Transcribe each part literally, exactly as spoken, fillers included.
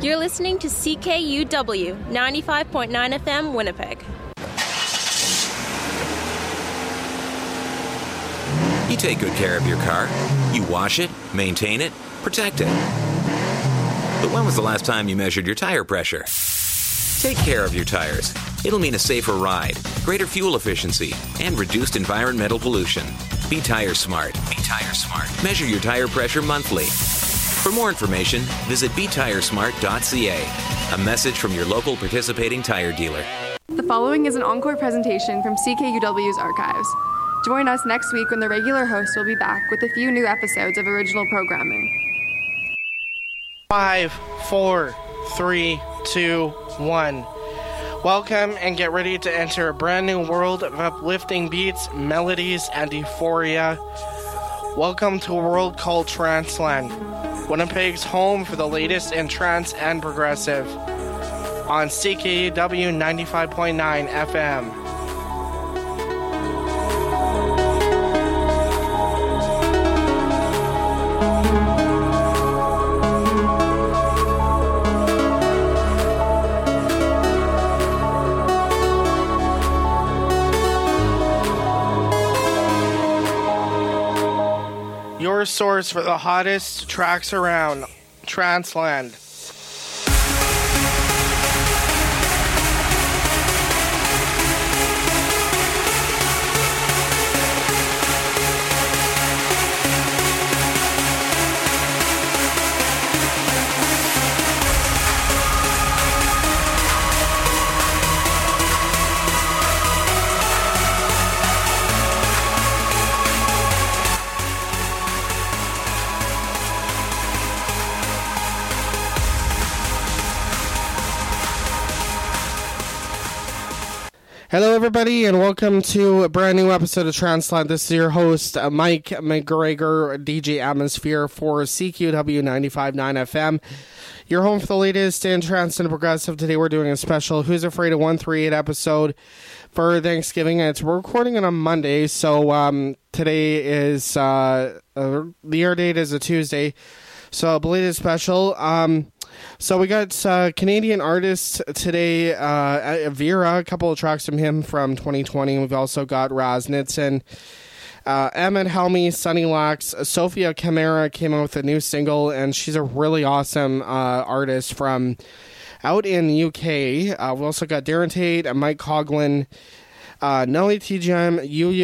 You're listening to C K U W, ninety-five point nine F M, Winnipeg. You take good care of your car. You wash it, maintain it, protect it. But when was the last time you measured your tire pressure? Take care of your tires. It'll mean a safer ride, greater fuel efficiency, and reduced environmental pollution. Be Tire Smart. Be Tire Smart. Measure your tire pressure monthly. For more information, visit be tire smart dot c a. A message from your local participating tire dealer. The following is an encore presentation from C K U W's archives. Join us next week when the regular host will be back with a few new episodes of original programming. Five, four, three, two, one. Welcome and get ready to enter a brand new world of uplifting beats, melodies, and euphoria. Welcome to a world called Transland, Winnipeg's home for the latest in trance and progressive. On C K U W ninety-five point nine F M. Your source for the hottest tracks around, Transland. Hello, everybody, and welcome to a brand new episode of Transland. This is your host, uh, Mike McGregor, D J Atmosphere for C Q W ninety-five point nine F M. Your home for the latest in trance and progressive. Today we're doing a special Who's Afraid of one thirty-eight episode for Thanksgiving. It's we're recording it on Monday, so um, today is uh, uh, the air date is a Tuesday, so a belated special. Um, So we got uh, Canadian artist today, uh, Vera, a couple of tracks from him from twenty twenty. We've also got Raz Nitzan, uh, Emmett Helmy, Sunny Lax, Sophia Camara came out with a new single, and she's a really awesome uh, artist from out in the U K. Uh, we also got Darren Tate, Mike Coughlin, uh, Nelly T G M,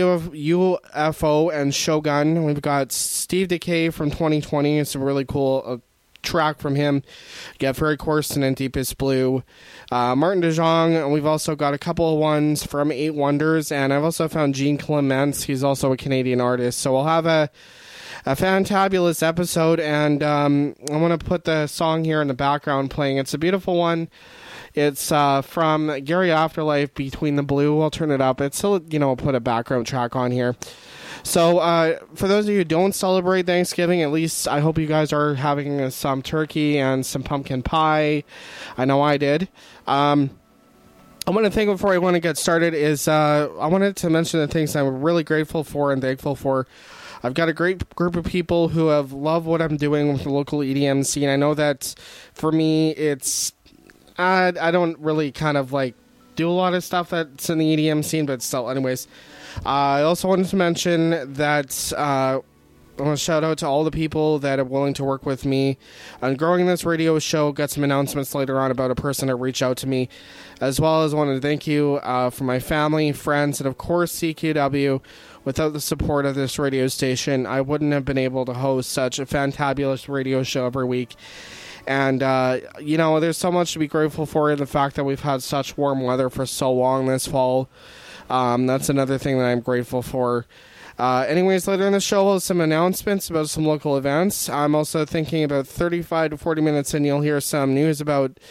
U F O, and Shogun. We've got Steve Decay from twenty twenty. It's a really cool uh, track from him. Get Ferry Corsten and Deepest Blue, uh, Martin DeJong, and we've also got a couple of ones from Eight Wonders, and I've also found Gene Clements. He's also a Canadian artist, so we'll have a a fantabulous episode, and um, I want to put the song here in the background playing. It's a beautiful one. It's uh, from Gary Afterlife, Between the Blue. I'll turn it up. It's still, you know, I'll put a background track on here. So, uh, for those of you who don't celebrate Thanksgiving, at least I hope you guys are having uh, some turkey and some pumpkin pie. I know I did. Um, I want to think before I want to get started is uh, I wanted to mention the things I'm really grateful for and thankful for. I've got a great group of people who have loved what I'm doing with the local E D M scene. I know that for me, it's I, I don't really kind of like do a lot of stuff that's in the E D M scene, but still, anyways. Uh, I also wanted to mention that uh, I want to shout out to all the people that are willing to work with me on growing this radio show. Got some announcements later on about a person that reached out to me, as well as wanted to thank you uh, for my family, friends, and of course C Q W. Without the support of this radio station, I wouldn't have been able to host such a fantabulous radio show every week. And, uh, you know, there's so much to be grateful for in the fact that we've had such warm weather for so long this fall. Um, that's another thing that I'm grateful for. Uh, anyways, later in the show, we'll have some announcements about some local events. I'm also thinking about thirty-five to forty minutes in, you'll hear some news about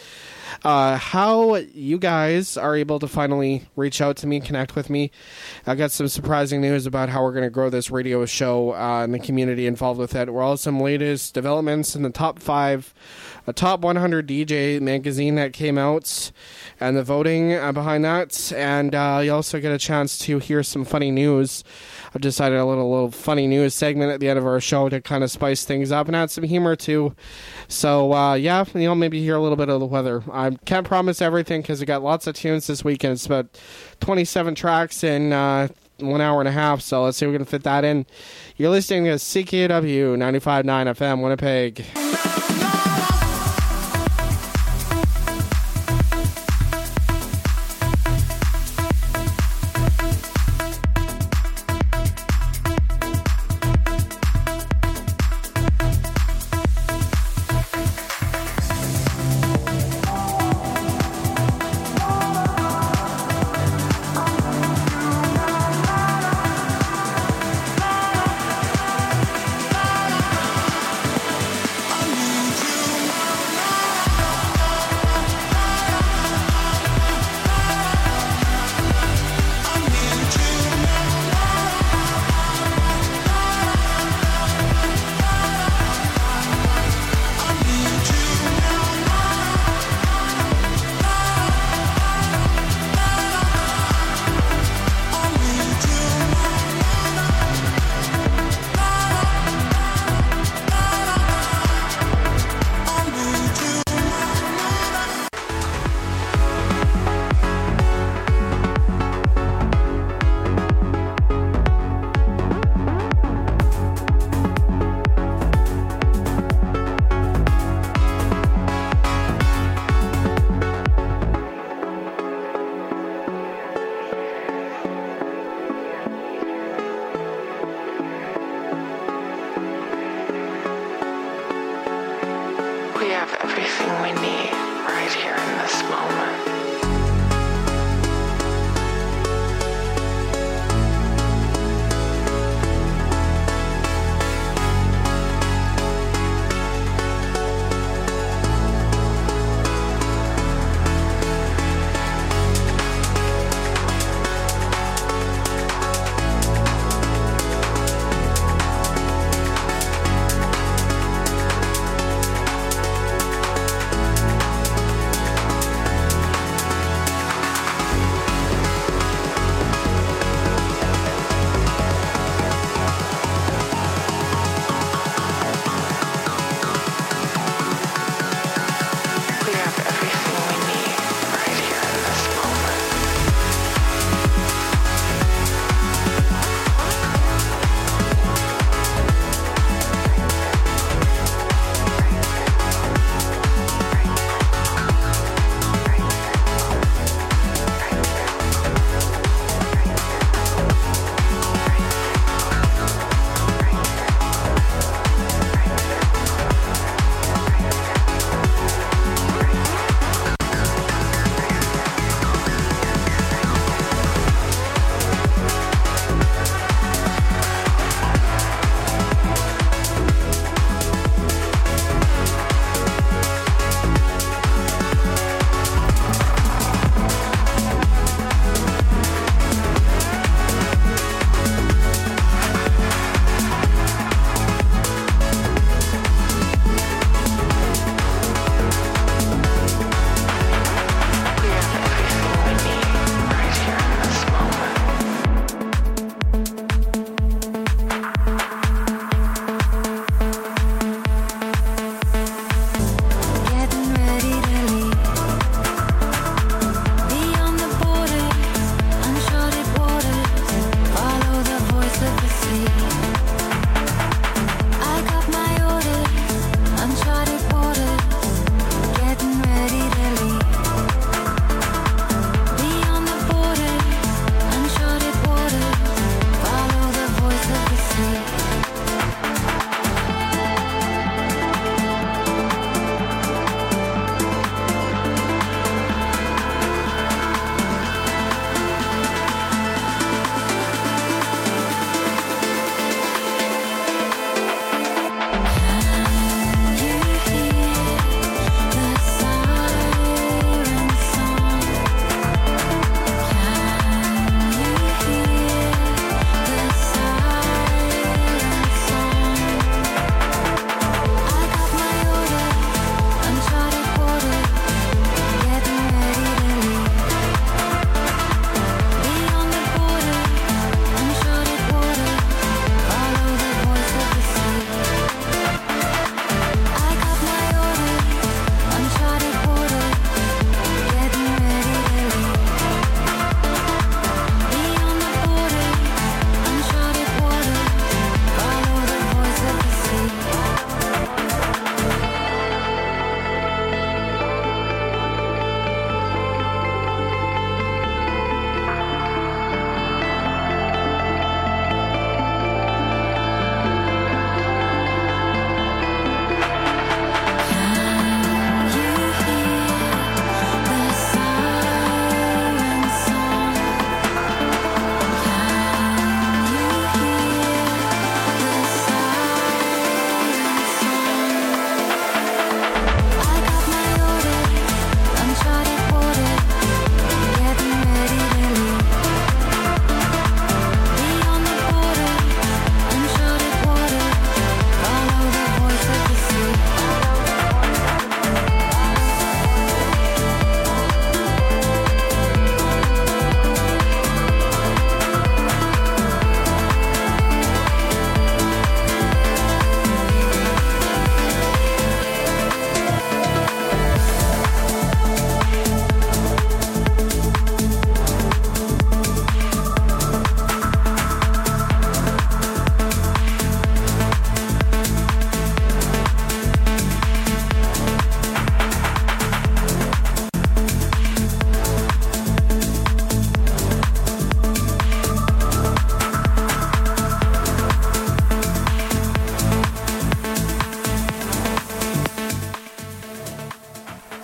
uh, how you guys are able to finally reach out to me, connect with me. I got some surprising news about how we're going to grow this radio show uh, and the community involved with it. We're all some latest developments in the top five, a top one hundred D J magazine that came out, and the voting uh, behind that. And uh, you also get a chance to hear some funny news. I've decided a little little funny news segment at the end of our show to kind of spice things up and add some humor too. So uh, yeah, you know, maybe hear a little bit of the weather. I can't promise everything because we got lots of tunes this weekend. It's about twenty-seven tracks in uh, one hour and a half. So let's see if we can fit that in. You're listening to C K W ninety-five point nine F M Winnipeg.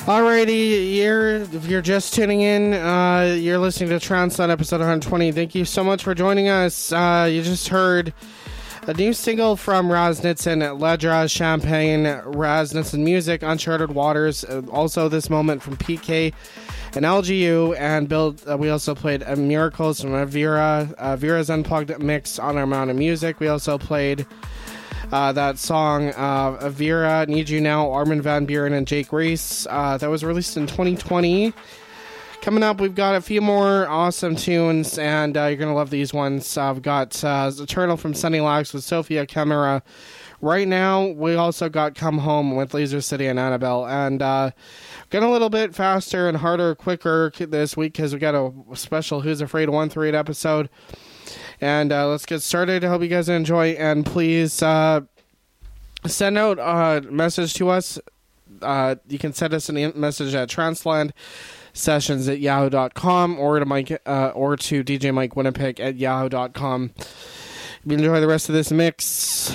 Alrighty, you're, if you're just tuning in, uh, you're listening to Transland episode one twenty. Thank you so much for joining us. Uh, you just heard a new single from Rasnitsin, Ledra, Champagne, Rasnitsin Music, Uncharted Waters. Uh, also this moment from P K and L G U, and Bill. Uh, we also played uh, Miracles from Vera, uh, Vera's Unplugged mix on our Amount of Music. We also played Uh, that song, uh, Vera, Need You Now, Armin van Buuren and Jake Reese, uh, that was released in twenty twenty. Coming up, we've got a few more awesome tunes, and uh, you're going to love these ones. Uh, we've got uh, Eternal from Sunny Lax with Sophia Camera. Right now, we also got Come Home with Laser City and Annabelle, and uh, getting a little bit faster and harder, quicker this week because we got a special Who's Afraid one through eight episode. And uh, let's get started. I hope you guys enjoy. And please uh, send out a message to us. Uh, you can send us a message at transland sessions at yahoo dot com or to Mike uh, or to D J Mike Winnipeg at yahoo dot com. Enjoy the rest of this mix.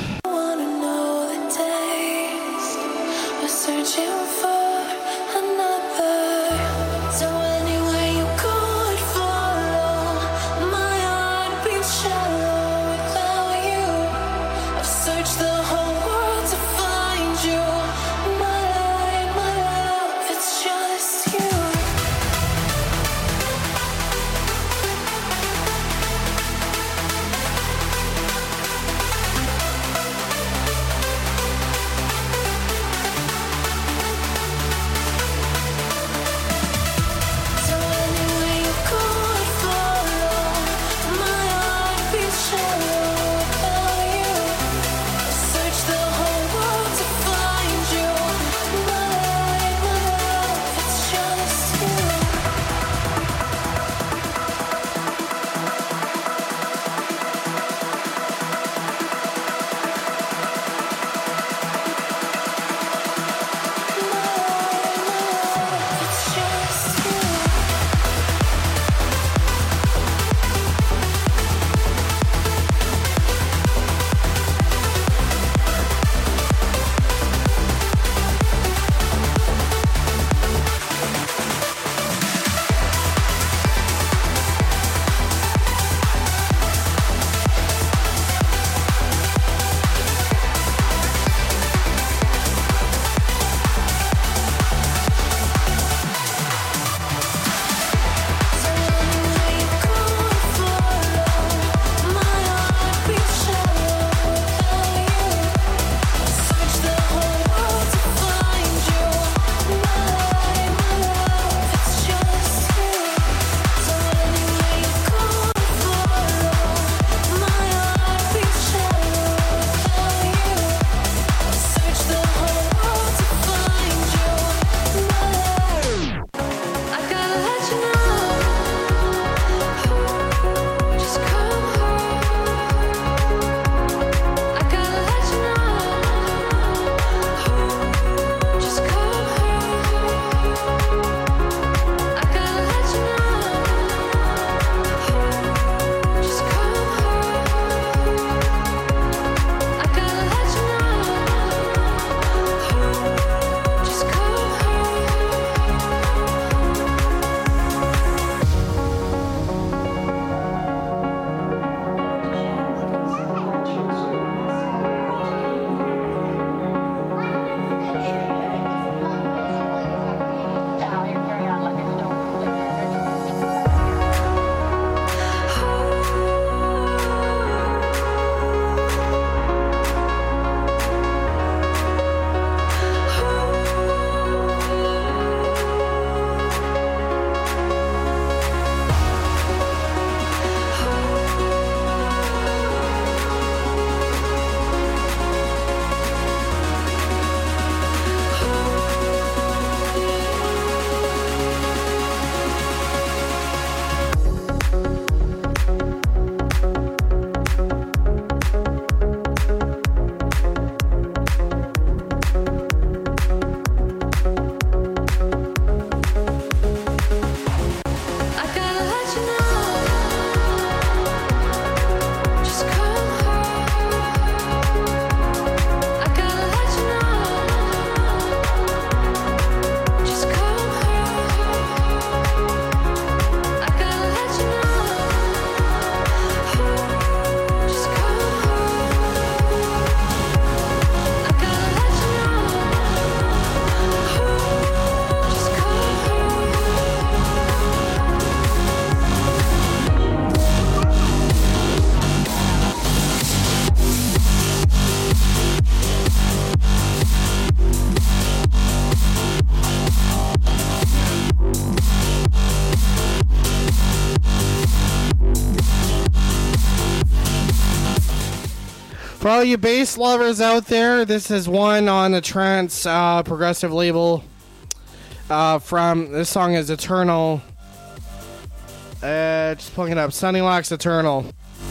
For all you bass lovers out there, this is one on the trance uh, progressive label. Uh, from this song is Eternal. Uh, just pulling it up. Sunny Locks Eternal.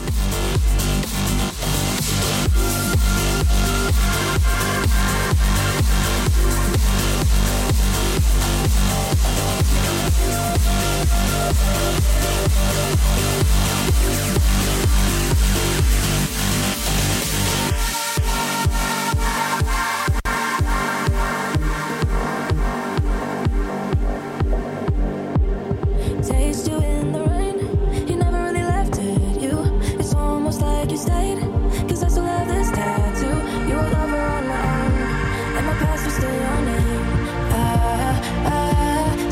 Taste you in the rain. You never really left it. You, it's almost like you stayed. Cause I still have this tattoo. You were lover on my arm, and my past was still your name. Ah, ah,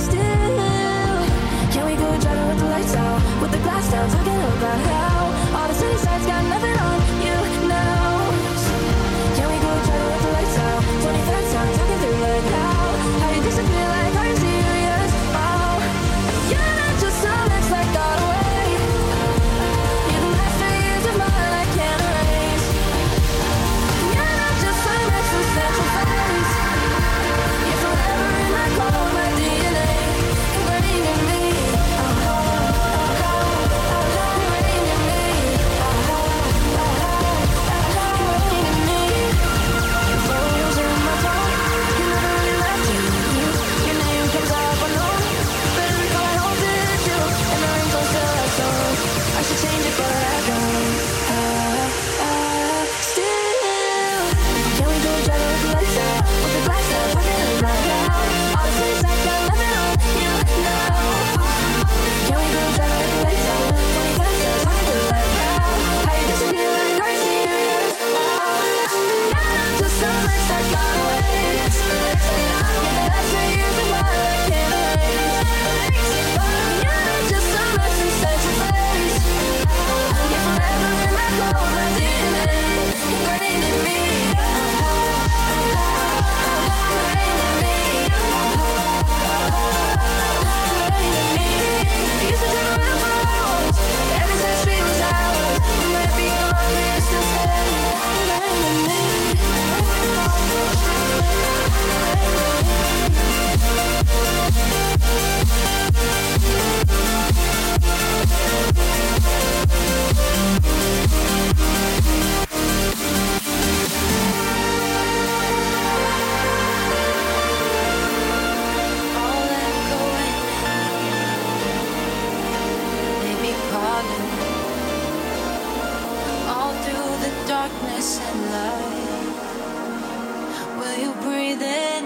still. Can we go driving with the lights out, with the glass down, talking about how all the city sides got nothing on you now. Can we go driving with the lights out, twenty-third sound, talking through like how, how you disappear like, are you serious? Oh, you're not just some ex that got away. You're the last three years of mine I can't erase. You're not just some ex from Central Face. You're forever in my core, my D N A, ingrained in me. Oh, oh, oh, oh, ingrained in me. Oh, oh, oh, oh, ingrained in me. Your photos are in my phone. You never really left you. You, your name comes up unknown. Better recall I hold it you, and the ringtone still has song. I should change it, but I don't. Ah, ah, still. Can we go driving with the lights out, with the glass down, talking about how all the city sides got nothing on you now. Can we go driving with the lights out, twenty-five cents, talking through like how, how you disappear like, are you serious? Oh, you're not just some ex that got away. You're the last three years of my life I can't erase. You're not just some ex from Central Face. You're forever in my core, my D N A, ingrained in me. Oh, oh, oh, ingrained in me. Oh, oh, oh, ingrained in me. You used to take around phones, every side street was ours. You might be gone, but you're still staying, ingrained in me. All that going, maybe calling, all through the darkness and light. Will you breathe in,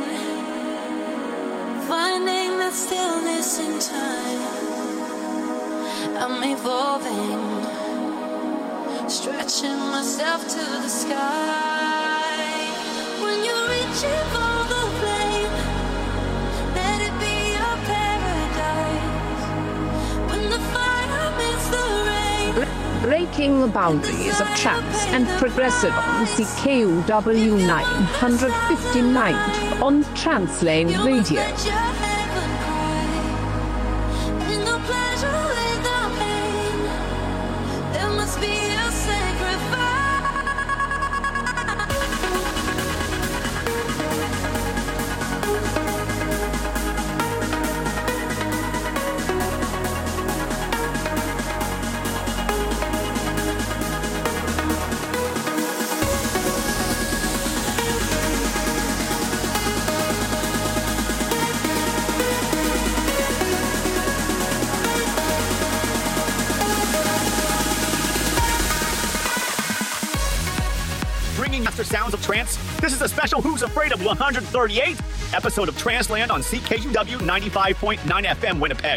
finding that stillness in time? I'm evolving, stretching myself to the sky. When you're reaching for the flame, let it be your paradise. When the fire meets the rain, Breaking the boundaries of trance and progressive on C K U W nine fifty-nine on Translane Radio. let your heaven cry. There's no pleasure without pain. There must be a sacrifice. Bringing after sounds of trance, this is a special Who's Afraid of one thirty-eight episode of Transland on C K U W ninety-five point nine F M Winnipeg.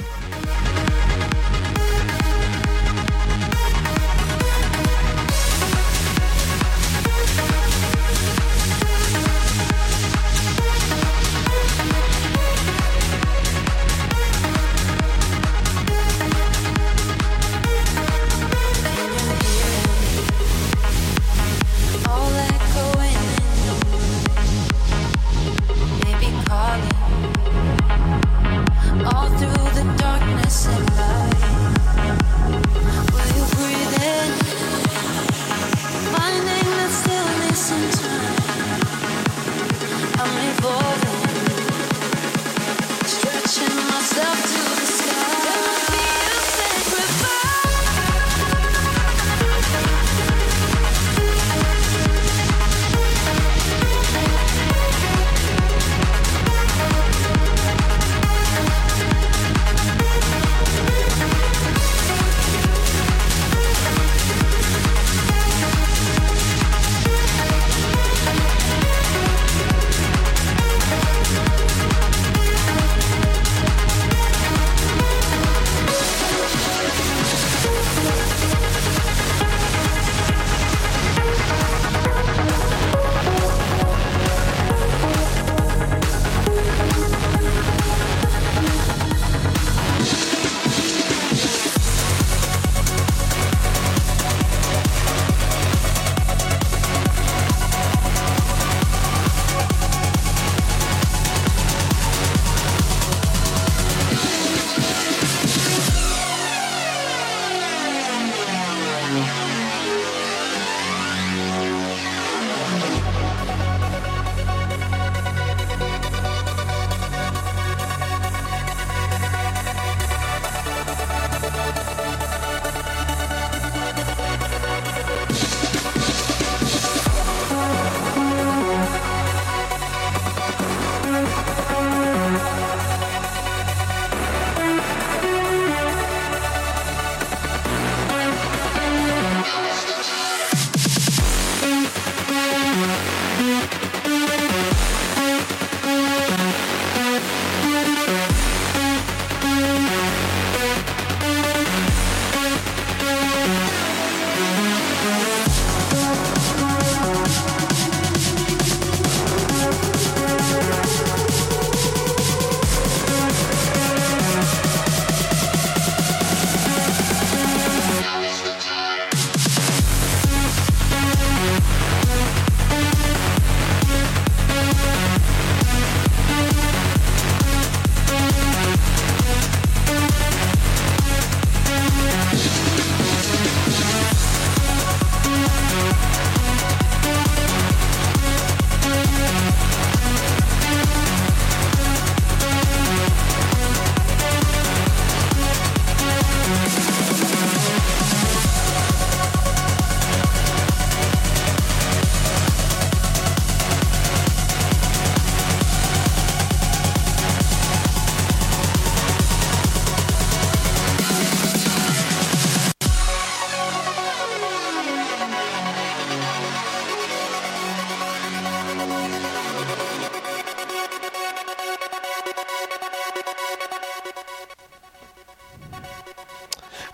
All echoing, maybe calling, all through the darkness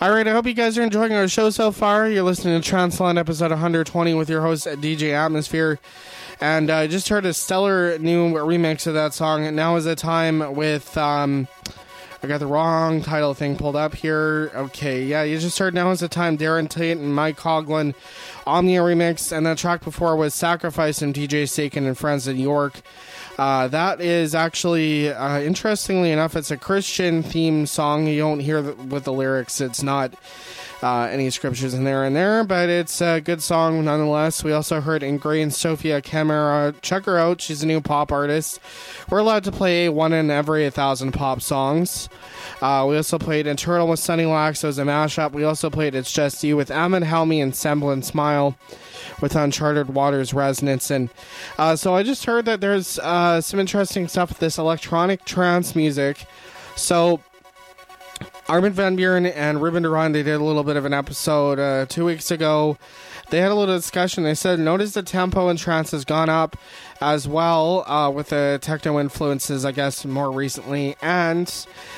All right, I hope you guys are enjoying our show so far. You're listening to Transland episode one hundred twenty with your host, D J Atmosphere. And I uh, just heard a stellar new remix of that song. Now is the time with, um, I got the wrong title thing pulled up here. Okay, yeah, you just heard Now is the Time, Darren Tate and Mike Coughlin, Omnia remix. And the track before was Sacrifice and D J Sakin and Friends in York. Uh, that is actually, uh, interestingly enough, it's a Christian theme song. You don't hear the, with the lyrics. It's not uh, any scriptures in there and there, but it's a good song nonetheless. We also heard Ingrained Sophia Camara. Check her out. She's a new pop artist. We're allowed to play one in every a thousand pop songs. Uh, we also played Internal with Sunny Lax. It was a mashup. We also played It's Just You with Ahmed Helmi and Semblance Smile with Uncharted Waters Resonance. And uh, so I just heard that there's uh, some interesting stuff with this electronic trance music. So Armin van Buuren and Ruben Duran, they did a little bit of an episode uh, two weeks ago. They had a little discussion. They said, notice the tempo in trance has gone up as well uh, with the techno influences, I guess, more recently. And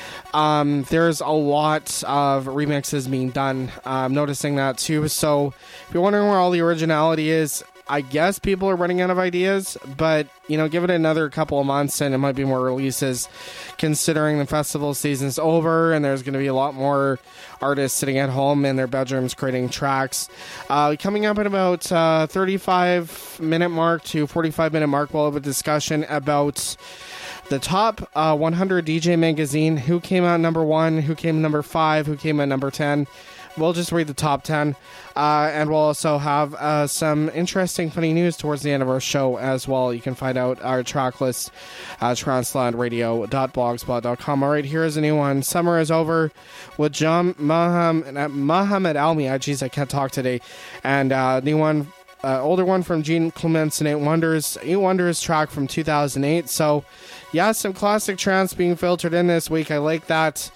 Um, there's a lot of remixes being done. Uh, I'm noticing that too. So if you're wondering where all the originality is, I guess people are running out of ideas, but you know, give it another couple of months and it might be more releases, considering the festival season's over and there's going to be a lot more artists sitting at home in their bedrooms creating tracks. Uh, coming up at about uh, thirty-five minute mark to forty-five minute mark, we'll have a discussion about the top uh, one hundred D J magazine, who came out number one, who came number five, who came at number ten. We'll just read the top ten. Uh, and we'll also have uh, some interesting, funny news towards the end of our show as well. You can find out our track list at transland radio dot blogspot dot com. All right, here's a new one. Summer is Over with John Muhammad, Muhammad Almi. Jeez, I can't talk today. And uh, new one. Uh, older one from Gene Clements and Eight Wonders. Eight Wonders track from two thousand eight. So, yeah, some classic trance being filtered in this week. I like that.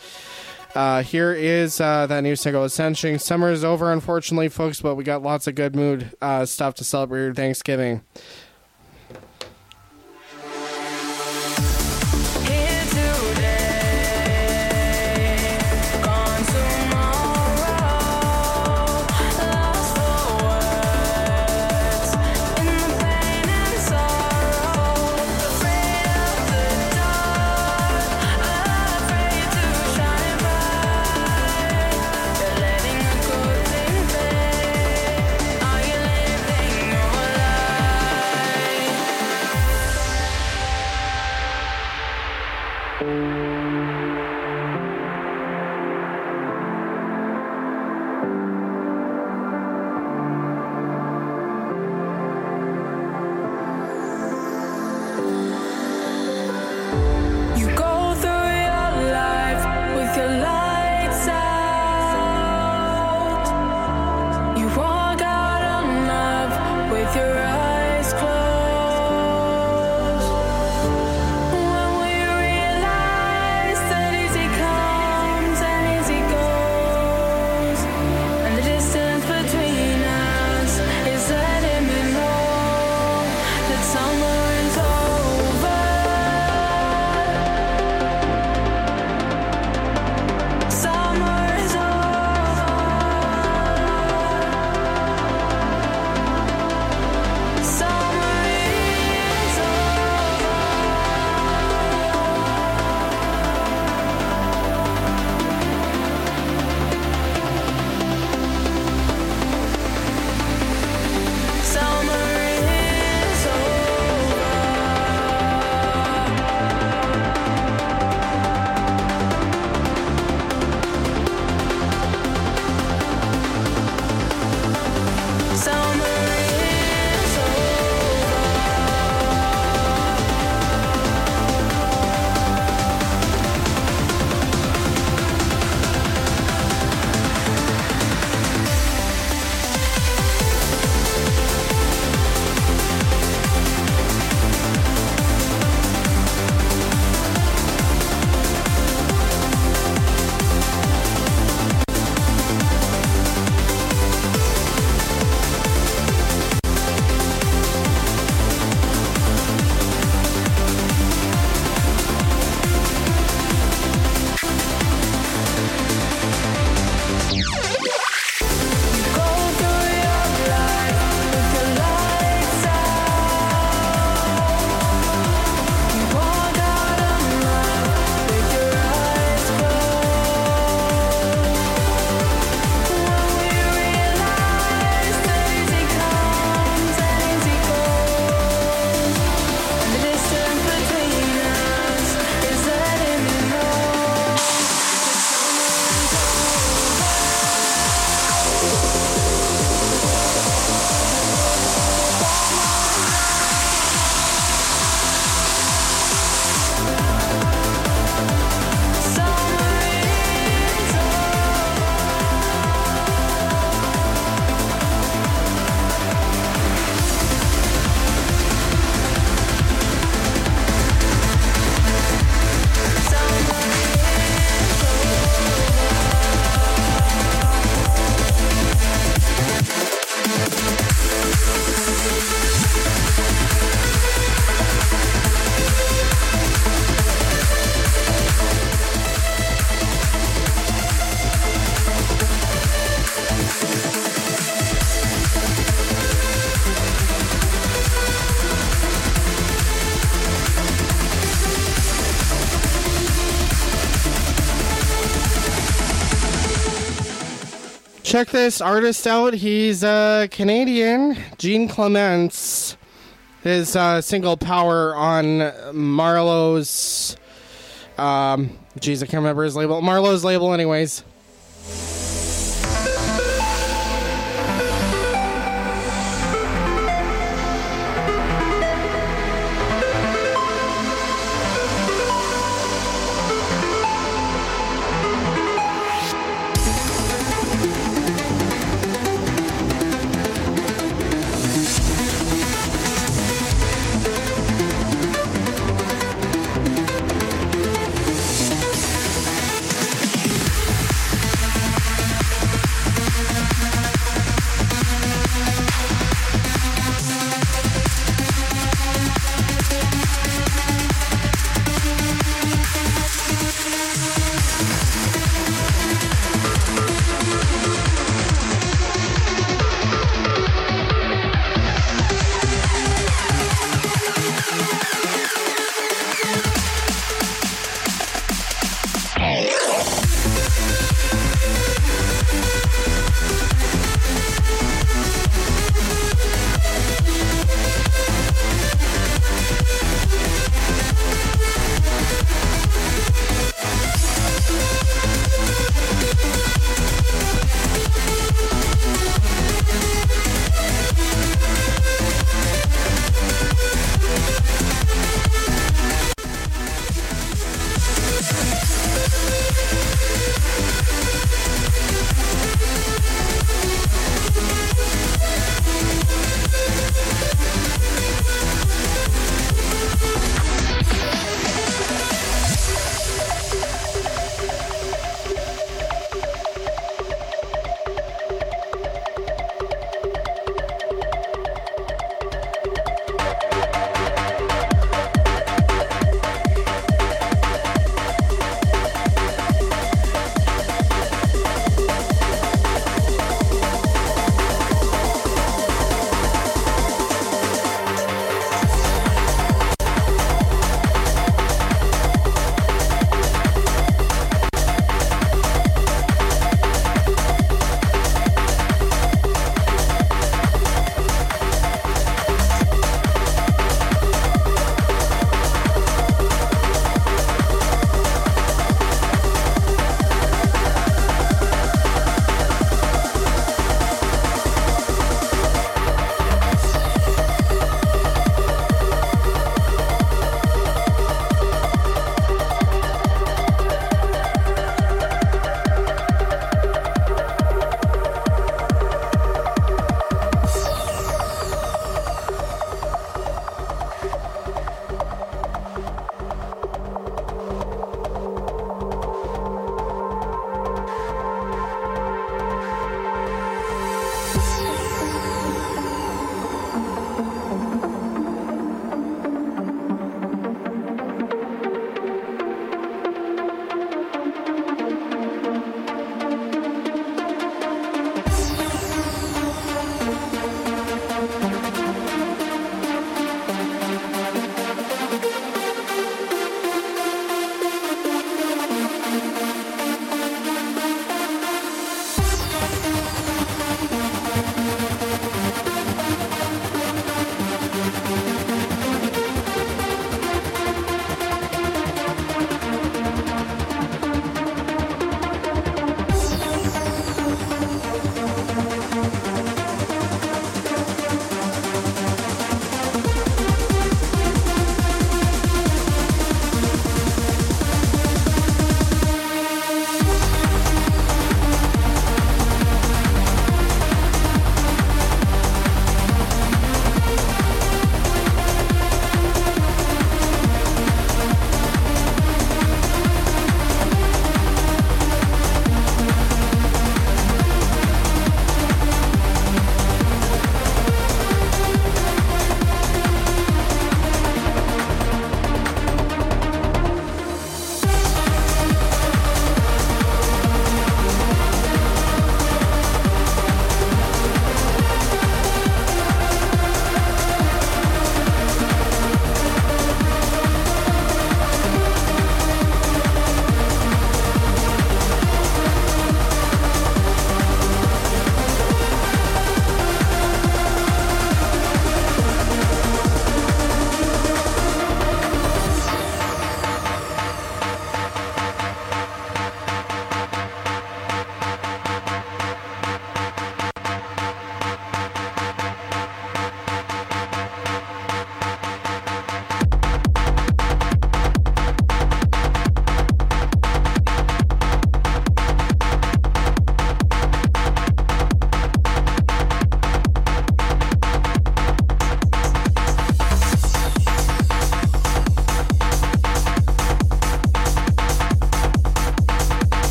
Uh, here is uh, that new single, Ascension. Summer is over, unfortunately, folks, but we got lots of good mood uh, stuff to celebrate your Thanksgiving. When we realize check this artist out. He's uh, Canadian, Gene Clements. His uh, single Power on Marlowe's, um, geez, I can't remember his label. Marlowe's label, anyways.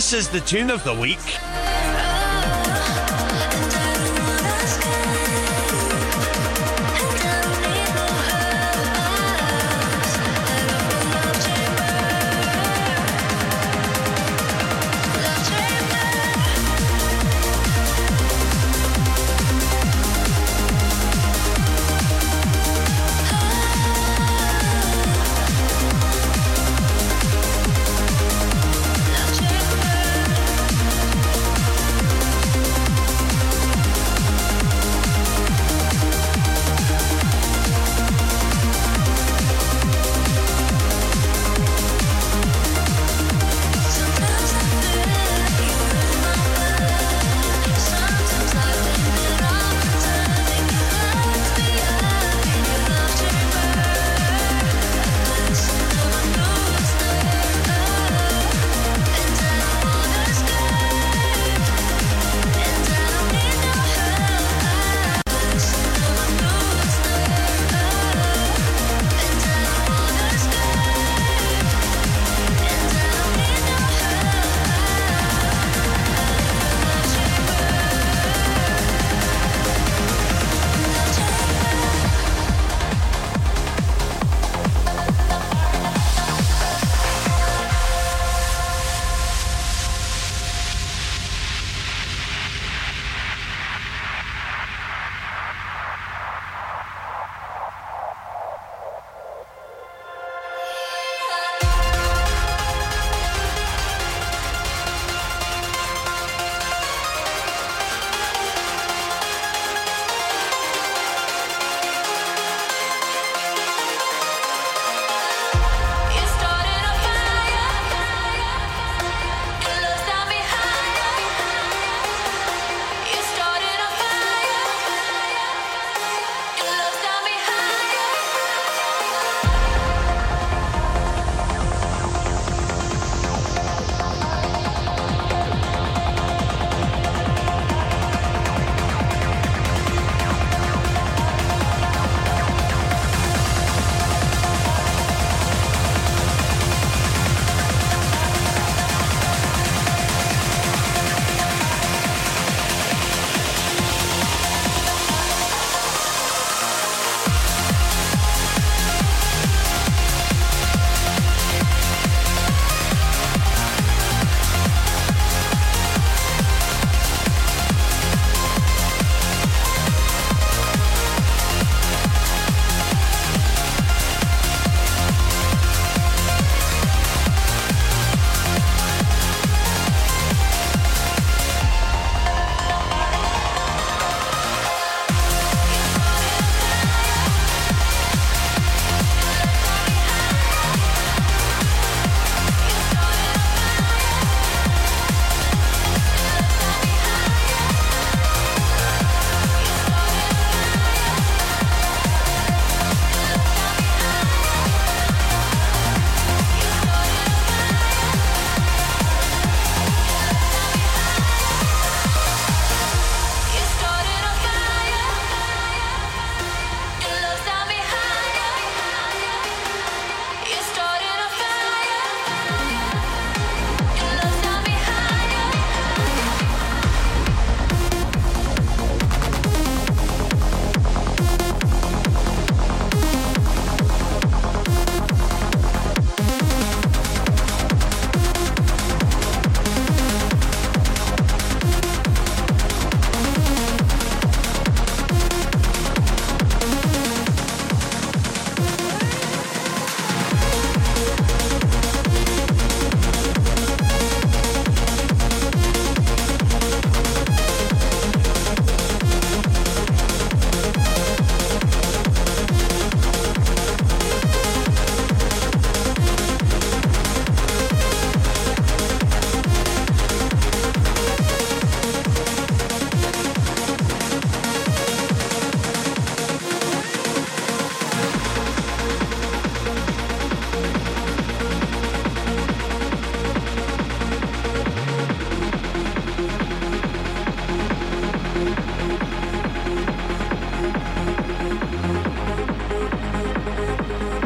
This is the tune of the week.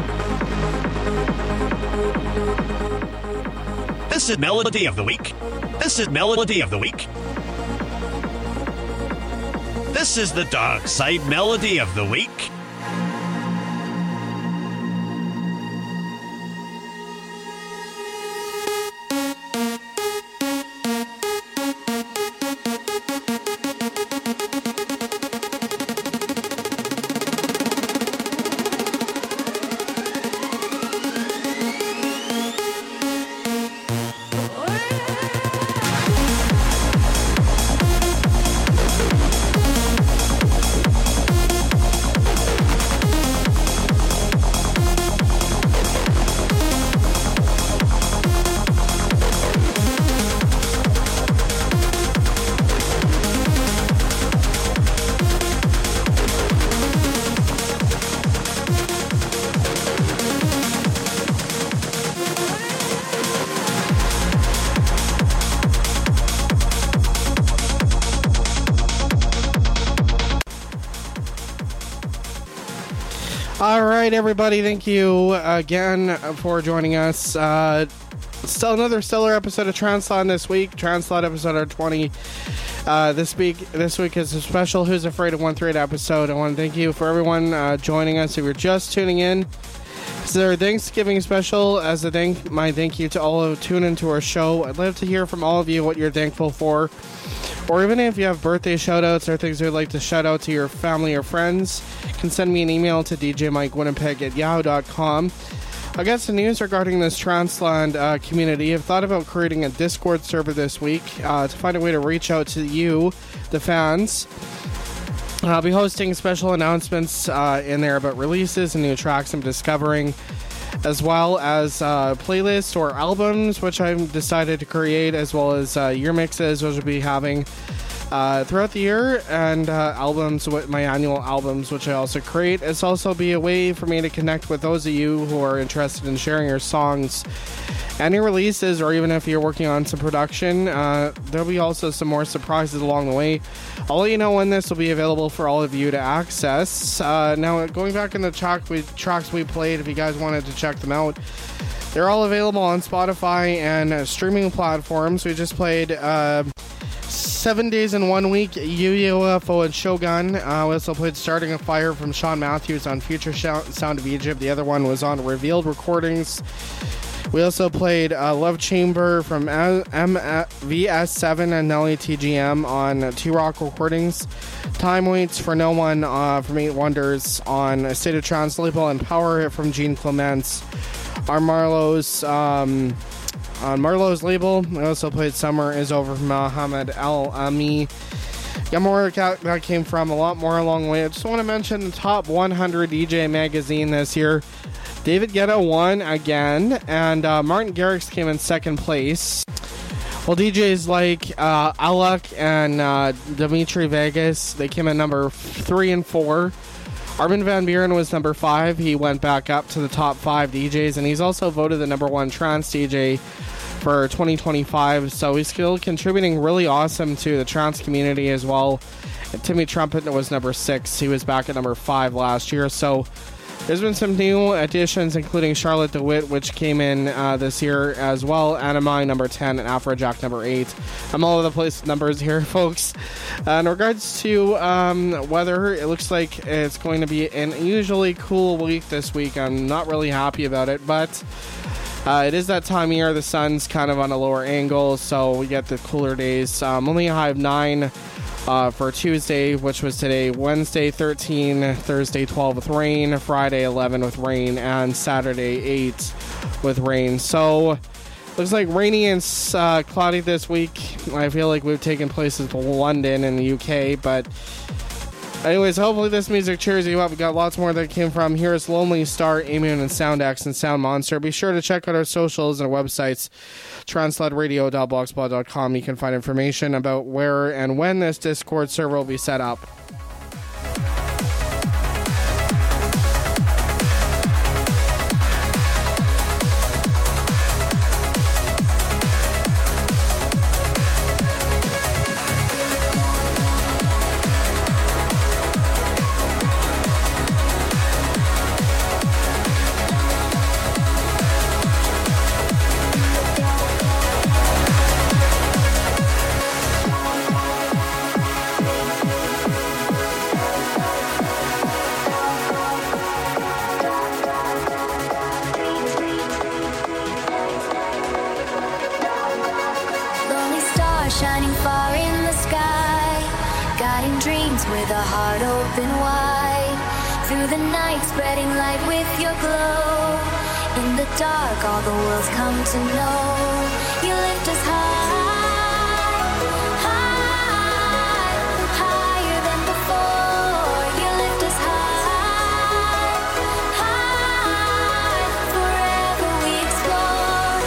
This is Melody of the Week. This is Melody of the Week. This is the Dark Side Melody of the Week. All right, everybody. Thank you again for joining us. Uh, still another stellar episode of Translot this week. Translot episode twenty. Uh, this week, this week is a special Who's Afraid of one thirty-eight episode. I want to thank you for everyone uh, joining us. If you're just tuning in, this is our Thanksgiving special. As a thank, my thank you to all who tune into our show. I'd love to hear from all of you what you're thankful for. Or even if you have birthday shout-outs or things you'd like to shout out to your family or friends, you can send me an email to d j mike winnipeg at yahoo dot com. I got some news regarding this Transland uh, community. I've thought about creating a Discord server this week uh, to find a way to reach out to you, the fans. I'll be hosting special announcements uh, in there about releases and new tracks I'm discovering, as well as uh, playlists or albums, which I've decided to create, as well as uh, year mixes, which we'll be having uh, throughout the year, and uh, albums, with my annual albums, which I also create. It's also be a way for me to connect with those of you who are interested in sharing your songs, any releases, or even if you're working on some production. Uh, there'll be also some more surprises along the way. I'll let you know when this will be available for all of you to access. Uh, now, going back in the track we, tracks we played, if you guys wanted to check them out, they're all available on Spotify and uh, streaming platforms. We just played uh, Seven Days in One Week, U F O and Shogun. Uh, we also played Starting a Fire from Sean Matthews on Future Sound of Egypt. The other one was on Revealed Recordings. We also played uh, Love Chamber from M V S seven and Nelly T G M on T-Rock Recordings. Time Waits for No One uh, from Eight Wonders on State of Trance label, and Power Hit from Gene Clements on Marlowe's, um, on Marlowe's label. We also played Summer Is Over from Muhammad Al Ami. Got more that came from, a lot more along the way. I just want to mention the top one hundred D J magazine this year. David Guetta won again, and uh, Martin Garrix came in second place. Well, D Js like uh, Alok and uh, Dimitri Vegas, they came in number three and four. Armin van Buuren was number five. He went back up to the top five D Js, and he's also voted the number one trance D J for twenty twenty-five. So he's still contributing really awesome to the trance community as well. And Timmy Trumpet was number six. He was back at number five last year. So there's been some new additions, including Charlotte DeWitt, which came in uh, this year as well. Anamai, number ten, and Afrojack, number eight. I'm all over the place with numbers here, folks. Uh, in regards to um, weather, it looks like it's going to be an unusually cool week this week. I'm not really happy about it, but uh, it is that time of year. The sun's kind of on a lower angle, so we get the cooler days. Um, only a high of nine. Uh, for Tuesday, which was today, Wednesday thirteen, Thursday twelve with rain, Friday eleven with rain, and Saturday eight with rain. So, looks like rainy and uh, cloudy this week. I feel like we've taken places to London in the U K, but anyways, hopefully this music cheers you up. We got lots more that came from. Here's Lonely Star, Amun, and Soundex, and Sound Monster. Be sure to check out our socials and our websites, translate radio dot blogspot dot com. You can find information about where and when this Discord server will be set up. chasing dreams with a heart open wide. Through the night, spreading light with your glow. In the dark, all the worlds come to know. You lift us high, high, higher than before. You lift us high, high, forever we explore.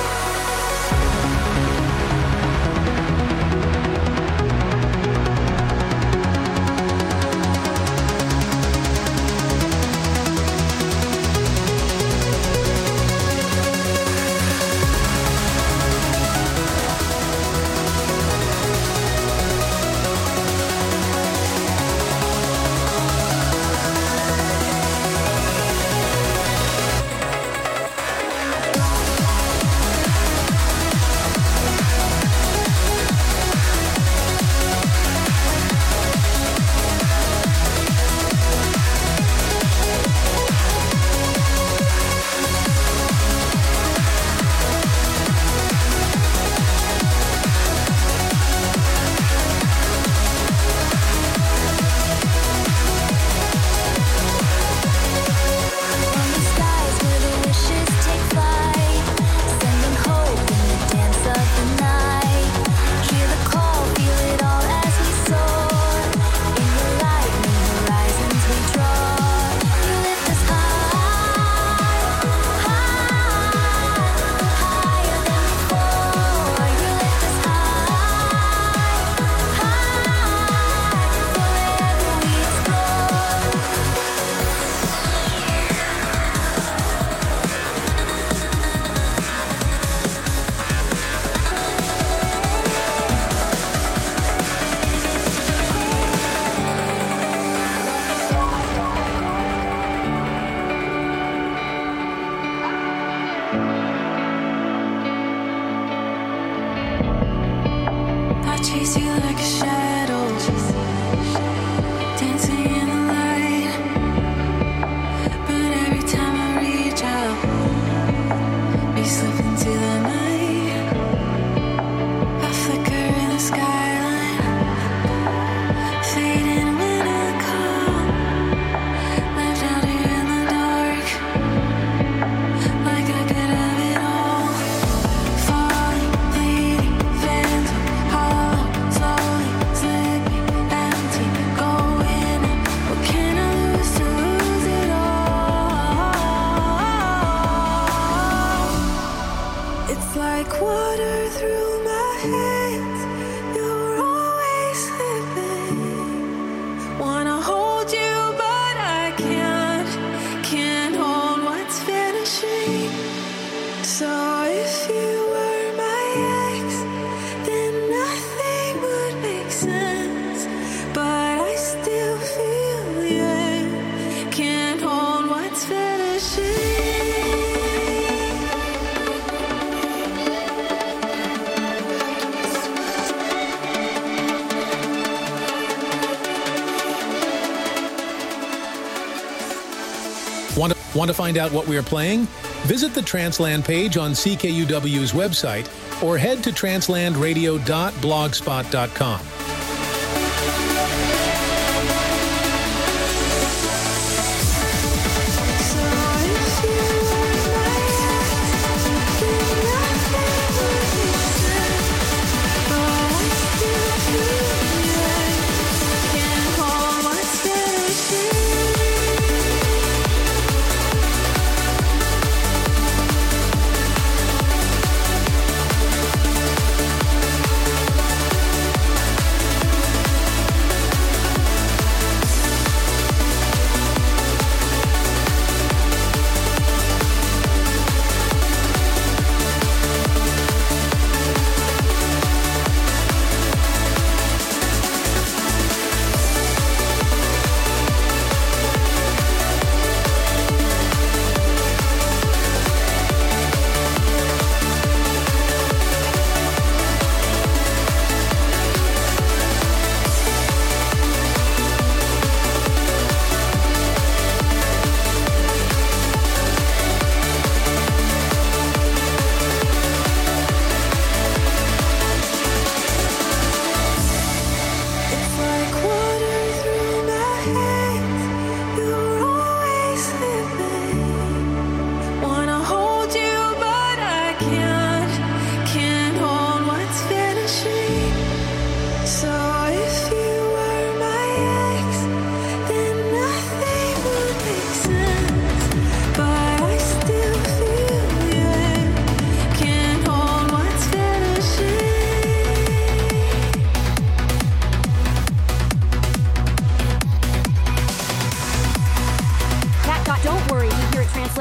Want to, want to find out what we are playing? Visit the Transland page on C K U W's website or head to transland radio dot blogspot dot com.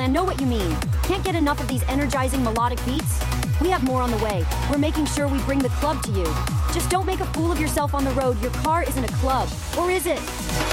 know what you mean. Can't get enough of these energizing melodic beats? We have more on the way. We're making sure we bring the club to you. Just don't make a fool of yourself on the road. Your car isn't a club. Or is it?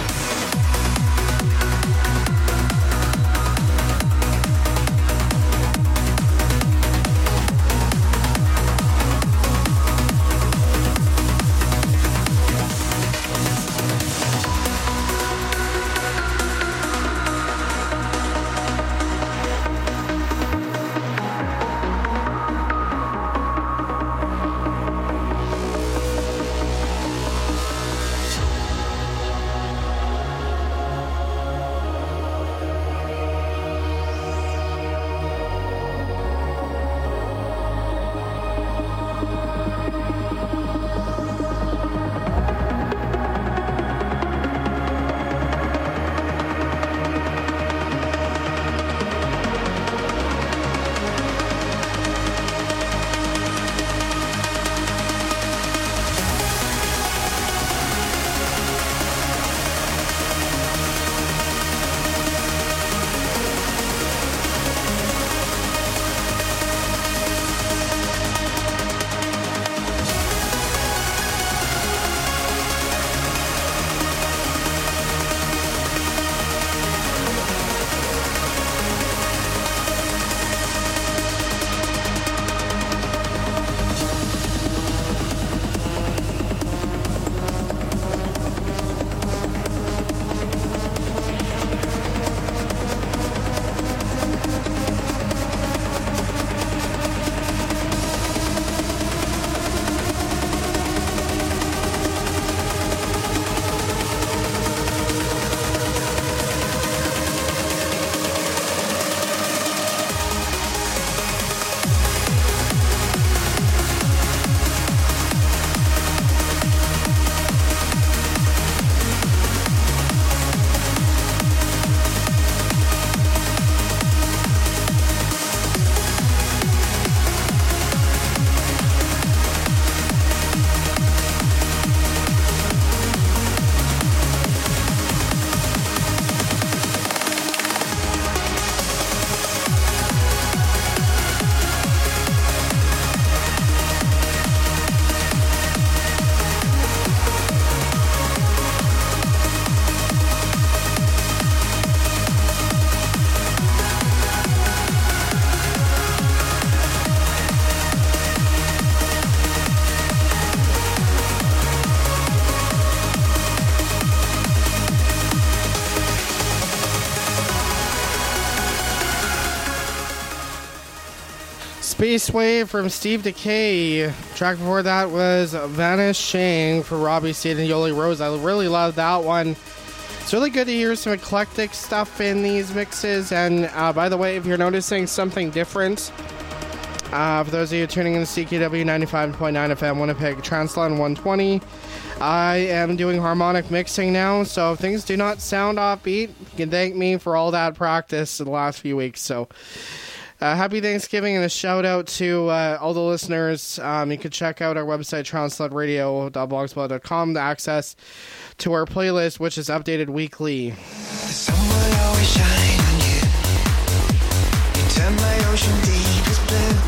Space Wave from Steve Decay. Track before that was Vanishing for Robbie Seed and Yoli Rose. I really love that one. It's really good to hear some eclectic stuff in these mixes. And uh, by the way, if you're noticing something different, uh, for those of you tuning in to C K W ninety-five point nine F M Winnipeg Transland one twenty, I am doing harmonic mixing now, so if things do not sound offbeat, you can thank me for all that practice in the last few weeks. So Uh, happy Thanksgiving and a shout out to uh, all the listeners. Um, you can check out our website, transland radio dot blogspot dot com, to access to our playlist, which is updated weekly. The sun will always shine on you. You turn my ocean deepest blue.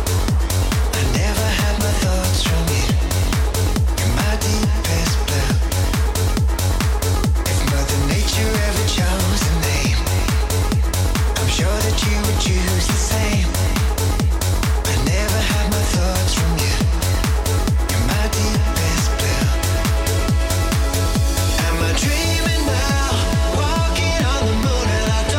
I never had my thoughts from you. You're my deepest blue. If Mother Nature ever chose a name, I'm sure that you would choose the same. I never had my thoughts from you. You're my deepest blue. Am I dreaming now? Walking on the moon and I don't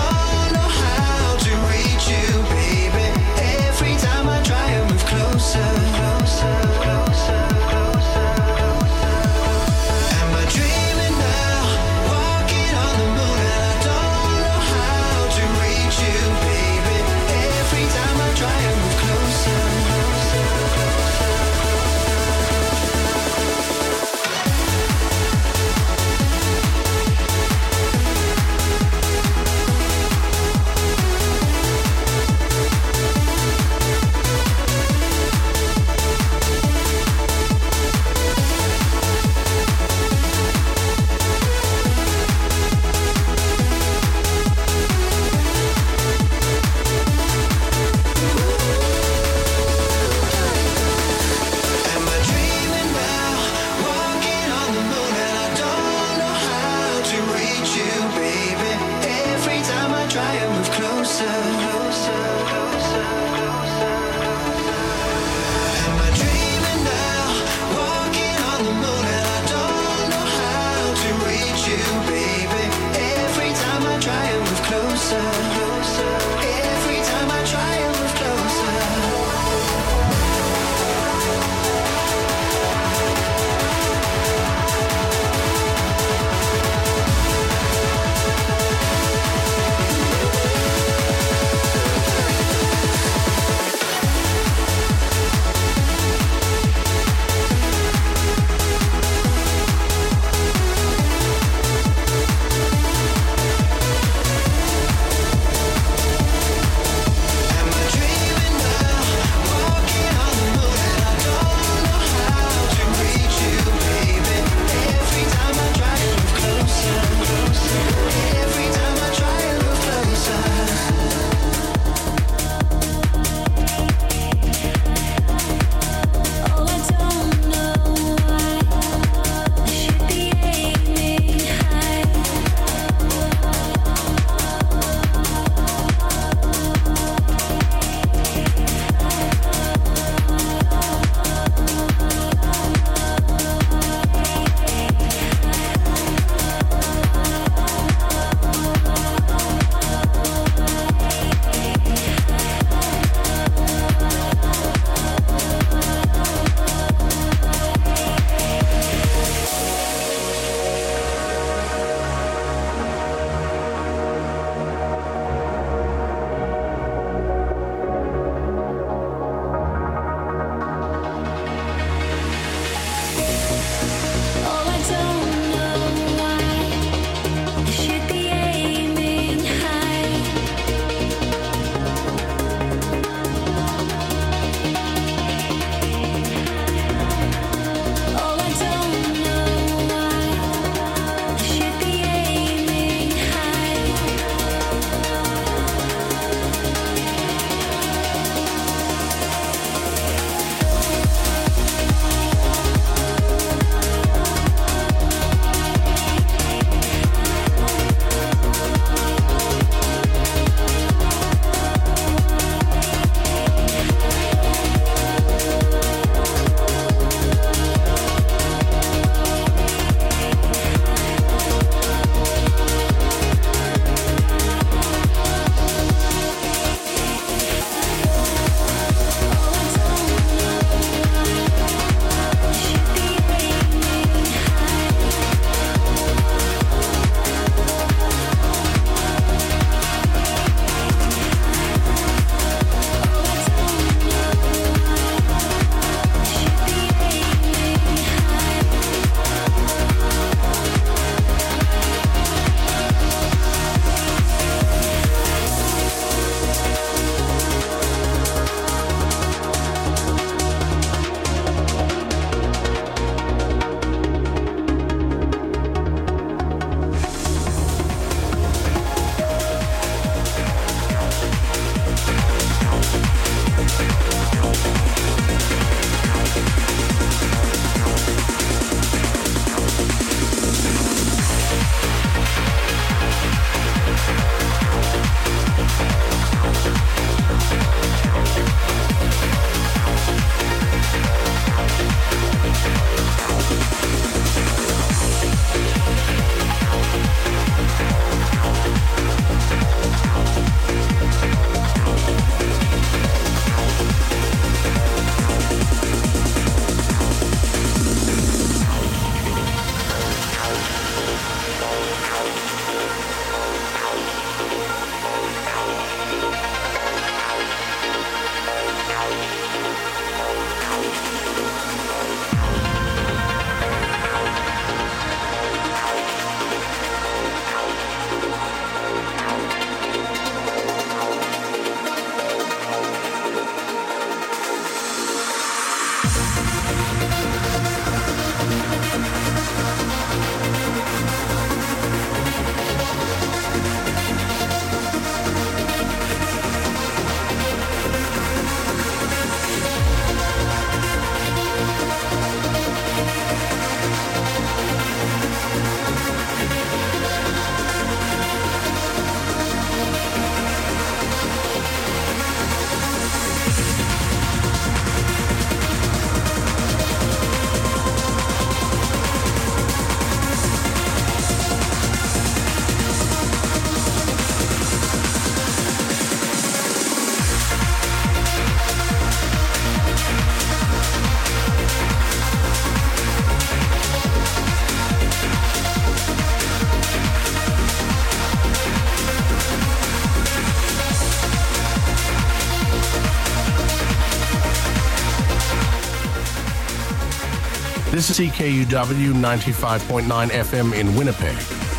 This is C K U W ninety-five point nine F M in Winnipeg.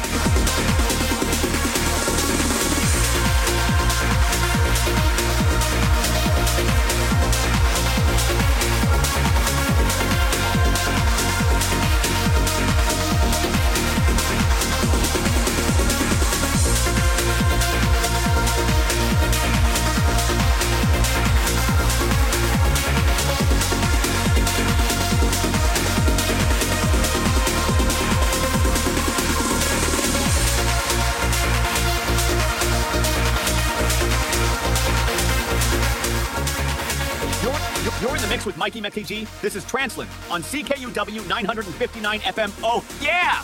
With Mikey McTG, this is Transland on C K U W nine fifty-nine F M. Oh, yeah!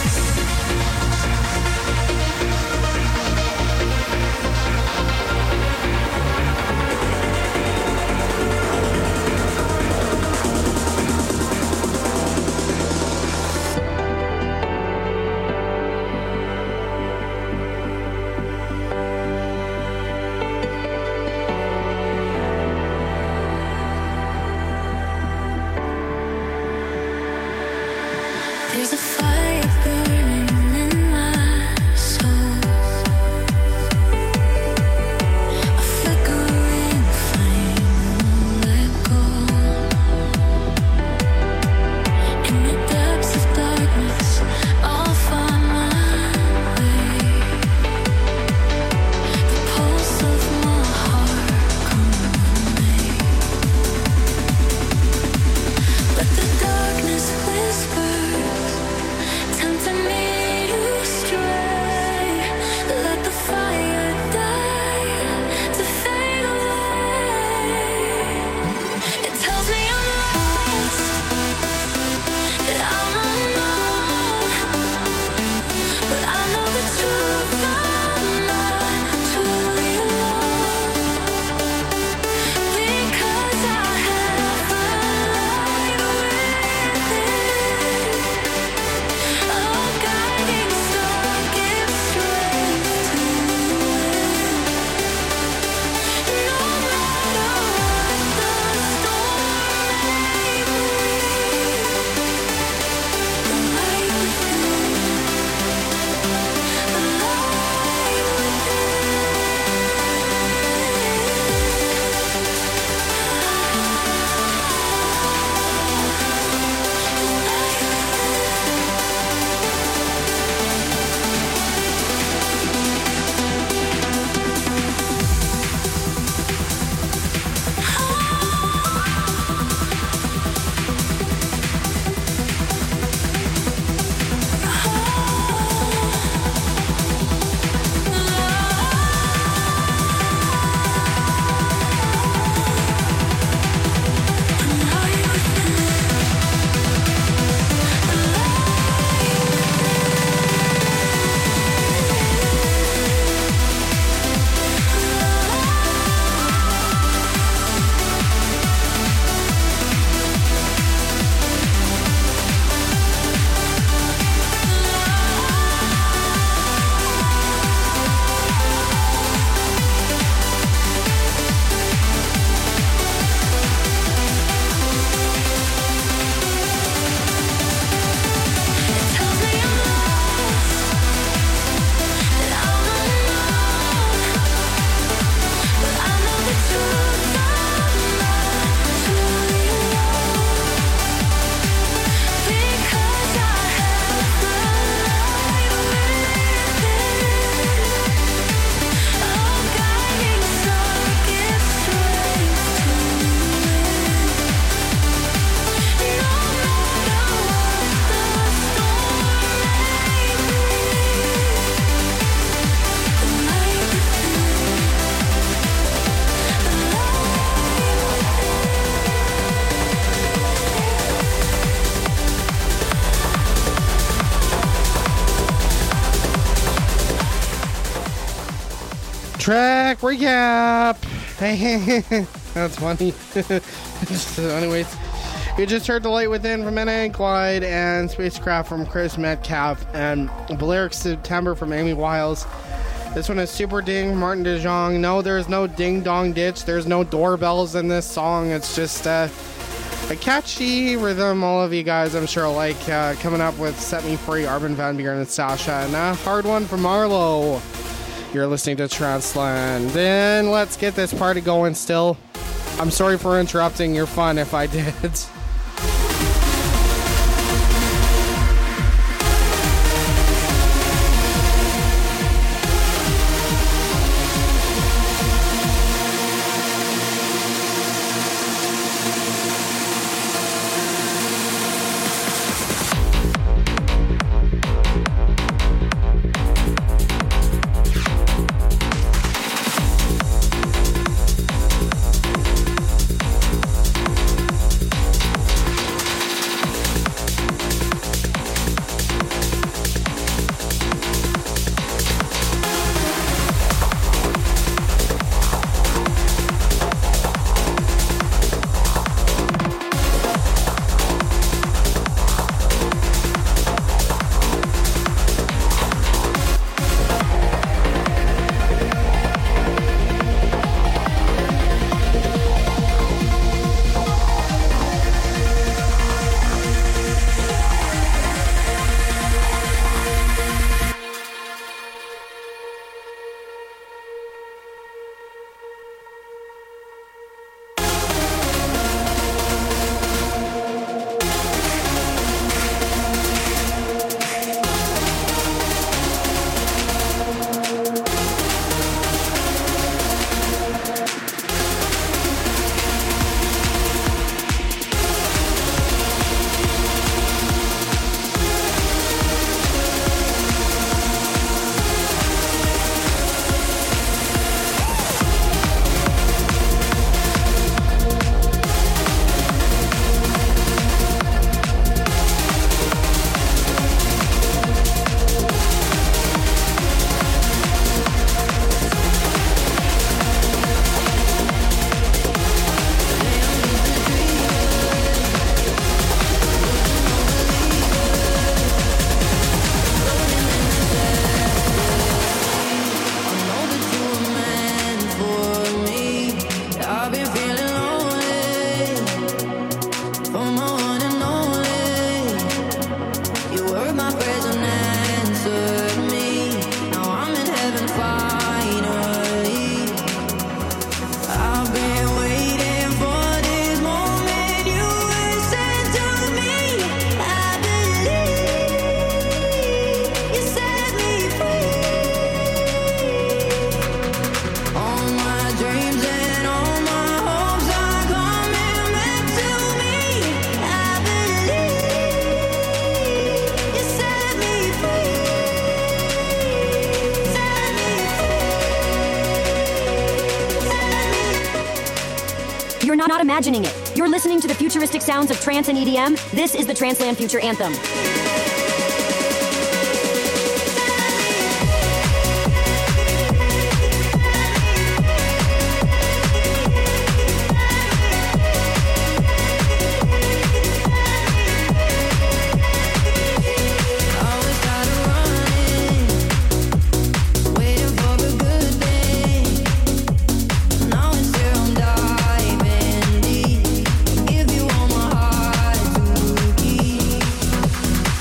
There's a fire burning in my soul, a flickering flame won't let go. In the depths of darkness, I'll find my way. The pulse of my heart come with me. Let the darkness whisper, tempting me to stray. Let the fire die to fade away. It tells me I'm lost, that I'm unknown, but I know the truth. I'm not truly alone, because I have a light within. A guiding star gives strength to win. No matter what the storm may bring, the light within, the light within. Track recap. That's funny. So anyways, you just heard The Light Within from N A Clyde and Spacecraft from Chris Metcalf and Valeric September from Amy Wiles. This one is Super Ding from Martin DeJong. No, there's no ding dong ditch. There's no doorbells in this song. It's just uh, A catchy rhythm, all of you guys, I'm sure, like uh, coming up with Set Me Free, Armin van Buuren and Sasha, and a hard one from Marlo. You're listening to Transland. Then let's get this party going still. I'm sorry for interrupting your fun if I did. You're not, not imagining it. You're listening to the futuristic sounds of trance and E D M. This is the Transland Future Anthem. Give you all my heart to keep.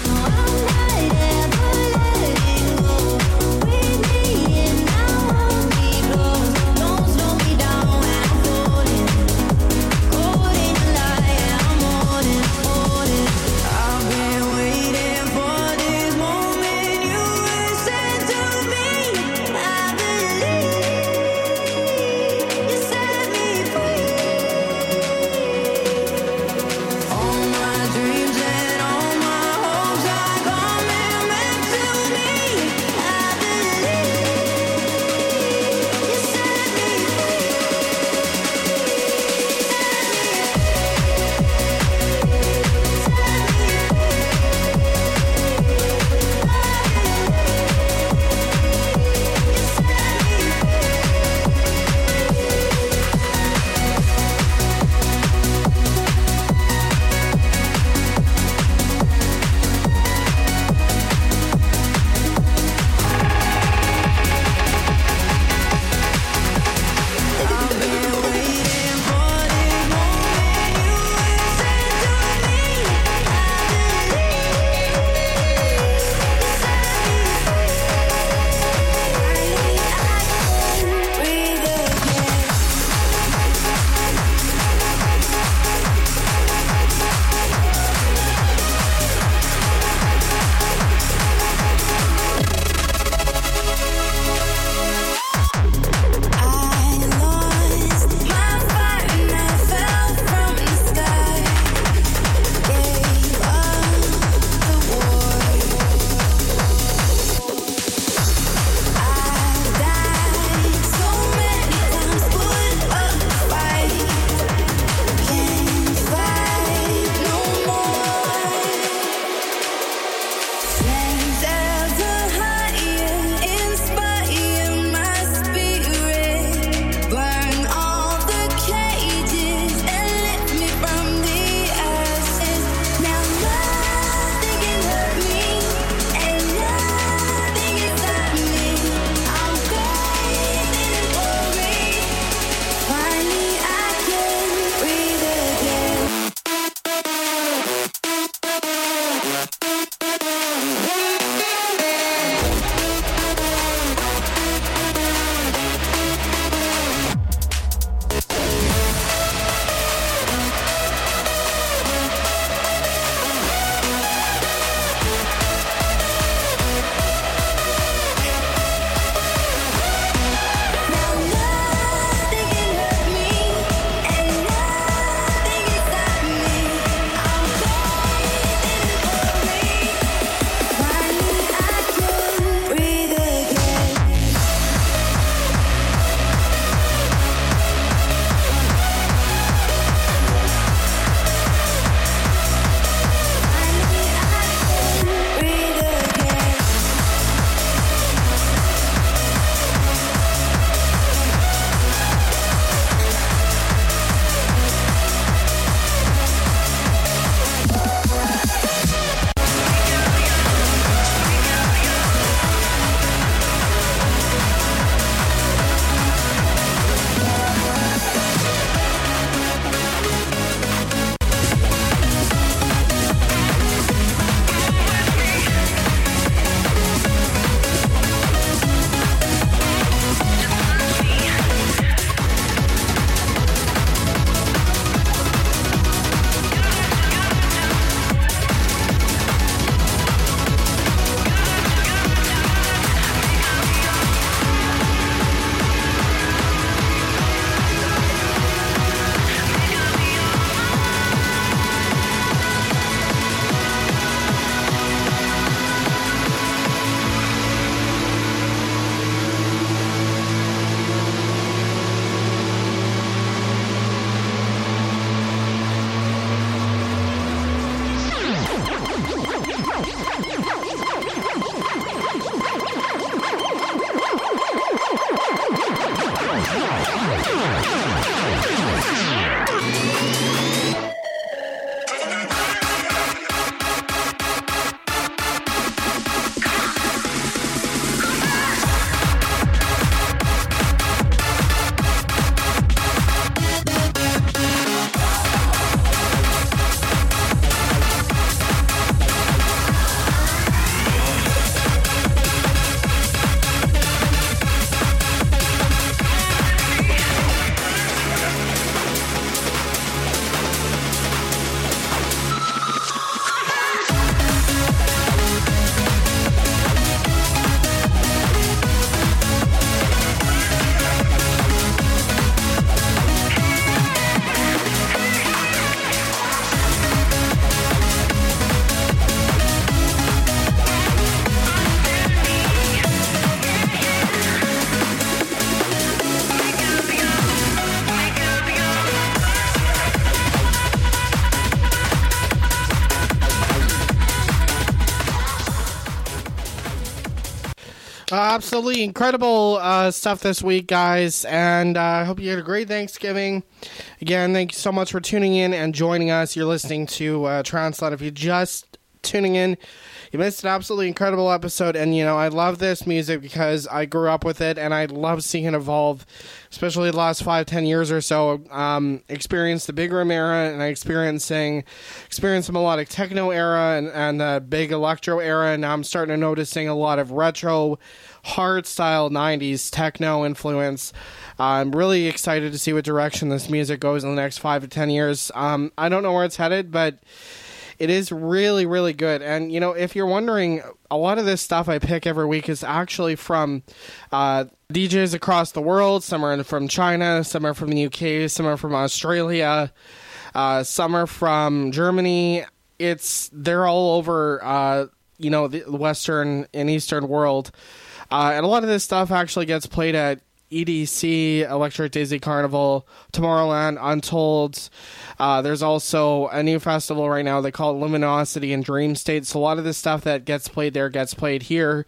Uh, absolutely incredible uh, stuff this week, guys, and I uh, hope you had a great Thanksgiving. Again, thank you so much for tuning in and joining us. You're listening to uh, Translat. If you're just tuning in, you missed an absolutely incredible episode, and, you know, I love this music because I grew up with it, and I love seeing it evolve, especially the last five, ten years or so. Um, experienced the big room era, and I experiencing, experienced the melodic techno era and, and the big electro era, and now I'm starting to noticing a lot of retro, hard-style nineties techno influence. Uh, I'm really excited to see what direction this music goes in the next five to ten years. Um, I don't know where it's headed, but it is really, really good. And, you know, if you're wondering, a lot of this stuff I pick every week is actually from uh, D Js across the world. Some are from China, some are from the U K, some are from Australia, uh, some are from Germany. It's, they're all over, uh, you know, the Western and Eastern world. Uh, and a lot of this stuff actually gets played at E D C, Electric Daisy Carnival, Tomorrowland, Untold. Uh, there's also a new festival right now they call it Luminosity and Dream State. So a lot of the stuff that gets played there gets played here.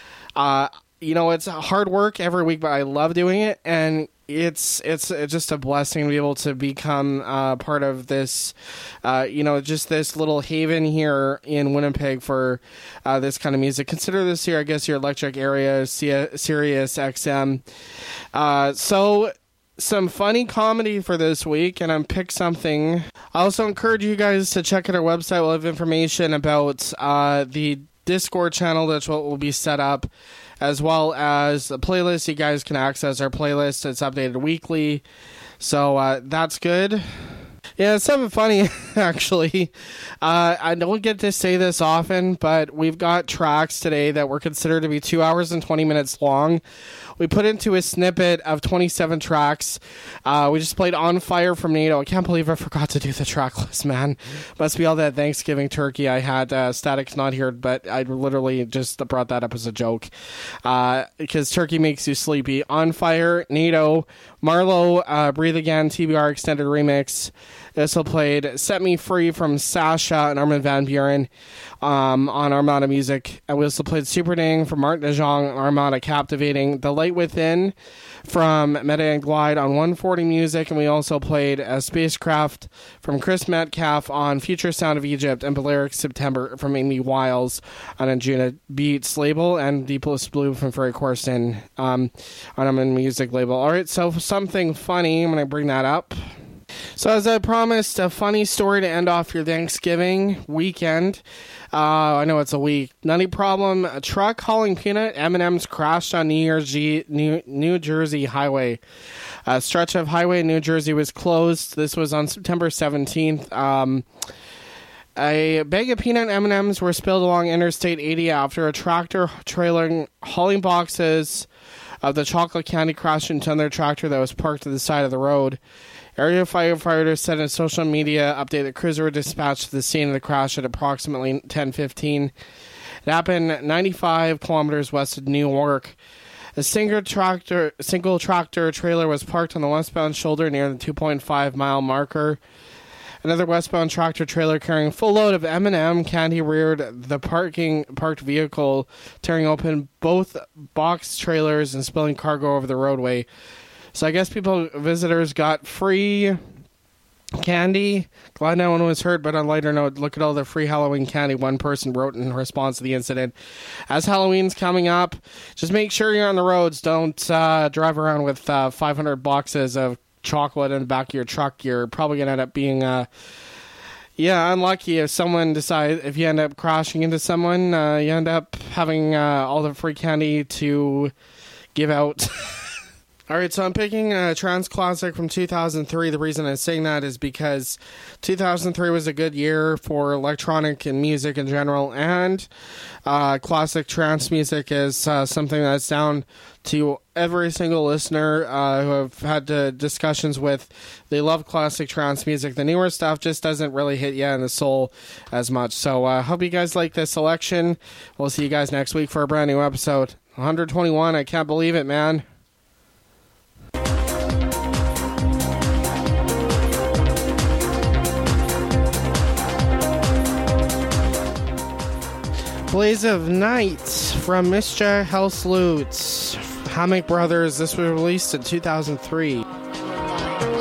Uh, you know, it's hard work every week, but I love doing it, and it's it's, it's just a blessing to be able to become uh, part of this, uh, you know, just this little haven here in Winnipeg for uh, this kind of music. Consider this here, I guess, your electric area, Sirius X M. Uh, so some funny comedy for this week, and I'm picked something. I also encourage you guys to check out our website. We'll have information about uh, the Discord channel that's what will be set up, as well as the playlist. You guys can access our playlist. It's updated weekly, so uh, that's good. Yeah, it's something funny, actually. Uh, I don't get to say this often, but we've got tracks today that were considered to be two hours and twenty minutes long. We put into a snippet of twenty-seven tracks. Uh, we just played On Fire from NATO. I can't believe I forgot to do the track list, man. Must be all that Thanksgiving turkey I had. Uh, Static's not here, but I literally just brought that up as a joke. Uh, because turkey makes you sleepy. On Fire, NATO, Marlowe, uh, Breathe Again, T B R Extended Remix. Also played Set Me Free from Sasha and Armin van Buren um, on Armada Music. And we also played Super Ding from Martin DeJong and Armada Captivating. The Light Within from Meta and Glide on one forty Music. And we also played a Spacecraft from Chris Metcalf on Future Sound of Egypt and Balearic September from Amy Wiles on Anjuna Beats label. And Deepest Blue from Ferry Corsten um, on Armada Music label. All right, so something funny. I'm going to bring that up. So as I promised, a funny story to end off your Thanksgiving weekend. Uh, I know it's a week. Nutty problem. A truck hauling peanut M and M's crashed on New Year's G- New, New Jersey highway. A stretch of highway in New Jersey was closed. This was on September seventeenth. Um, a bag of peanut M and M's were spilled along Interstate eighty after a tractor trailer hauling boxes of the chocolate candy crashed into another tractor that was parked to the side of the road. Area firefighters said in a social media update that crews were dispatched to the scene of the crash at approximately ten fifteen. It happened ninety-five kilometers west of New York. A single tractor, single tractor trailer was parked on the westbound shoulder near the two point five mile marker. Another westbound tractor trailer carrying a full load of M and M candy reared the parking parked vehicle, tearing open both box trailers and spilling cargo over the roadway. So I guess people, visitors got free candy. Glad no one was hurt, but on a lighter note, look at all the free Halloween candy one person wrote in response to the incident. As Halloween's coming up, just make sure you're on the roads. Don't uh, drive around with uh, five hundred boxes of chocolate in the back of your truck. You're probably going to end up being, uh, yeah, unlucky if someone decides, if you end up crashing into someone, uh, you end up having uh, all the free candy to give out. All right, so I'm picking a trance classic from two thousand three. The reason I'm saying that is because two thousand three was a good year for electronic and music in general, and uh, classic trance music is uh, something that's down to every single listener uh, who I've had uh, discussions with. They love classic trance music. The newer stuff just doesn't really hit you in the soul as much. So I uh, hope you guys like this selection. We'll see you guys next week for a brand new episode. one twenty-one, I can't believe it, man. Blaze of Night from Mischa Helsloot. Hammock Brothers. This was released in two thousand three.